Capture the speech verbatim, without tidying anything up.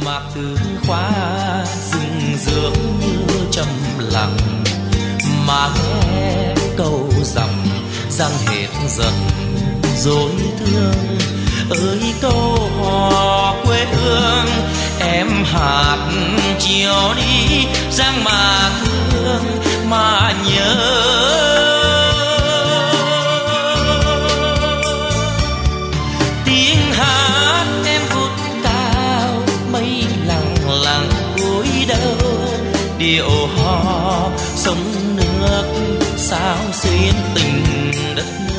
mạc tứ khóa rừng rượng như trầm lặng, mà nghe câu dặm giang hết giận dối thương. Ơi câu hò quê hương em hát chiều đi giang mà thương mà nhớ. Tiếng hát em vút cao mây lặng lặng cúi đầu, điệu hò sông nước sao xuyên tình đất nước.